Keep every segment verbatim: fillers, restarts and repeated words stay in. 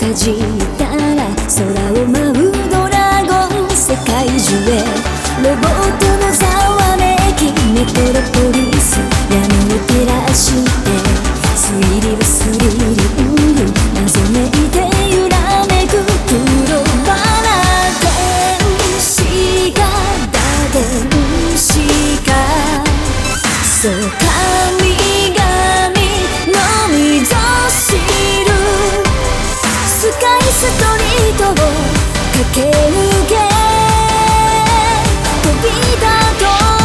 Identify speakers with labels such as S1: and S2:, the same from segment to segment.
S1: かじったら空を舞うドラゴン、世界中へロボットのざわめき、メトロポリス闇を照らしてスリルスリリング謎めいて揺らめく黒バラ天使がだ天使か、そう神々の溝知るスカイストリートを駆け抜け飛び立と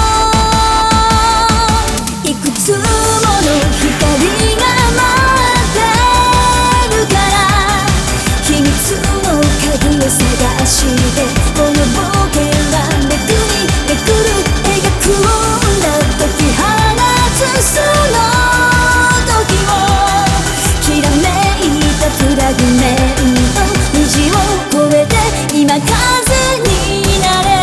S1: う、いくつもの光が待ってるから秘密の鍵を探してこの冒険はめくりめくる描くんだ、解き放つその時をきらめいたフラグメント、虹を越えて今風になれ、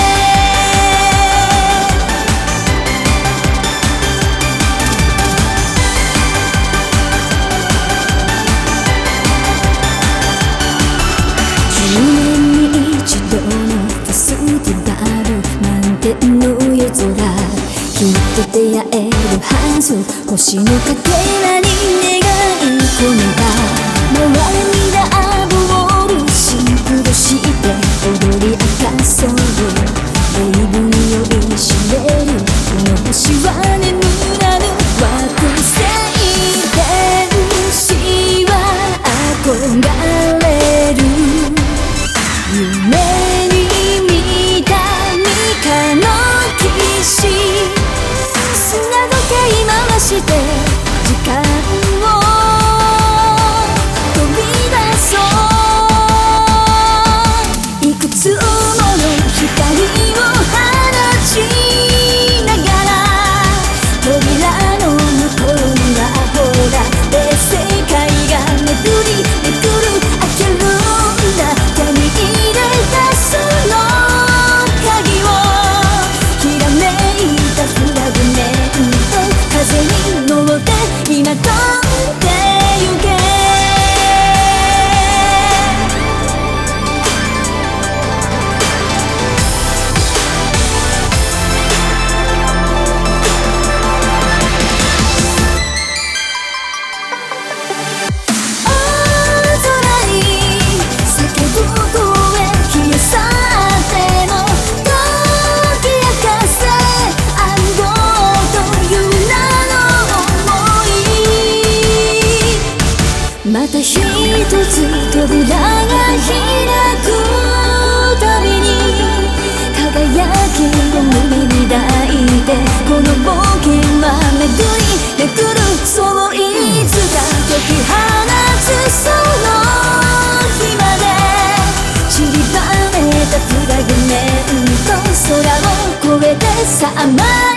S1: じゅうねんに一度のフェスティバル、満天の夜空きっと出会えるはず、星のかけらに願い込めば周りにラブをシンクロして踊り明かそう、レイブに酔いしれるこの星は眠らぬ惑星、天使は憧れる夢に見たミカの騎士、砂時計回して時間を飛び出そう、いくつもの光を放ちながら扉の向こうにはほら別世界が巡り巡る開けるんだ、手に入れたその鍵をひらめいたフラグメント、風に乗って今飛んでゆけ、また一つ扉が開くたびに輝きを胸に抱いてこの冒険は巡り巡る、そういつか解き放つその日まで散りばめたフラグメント、空を越えてさあ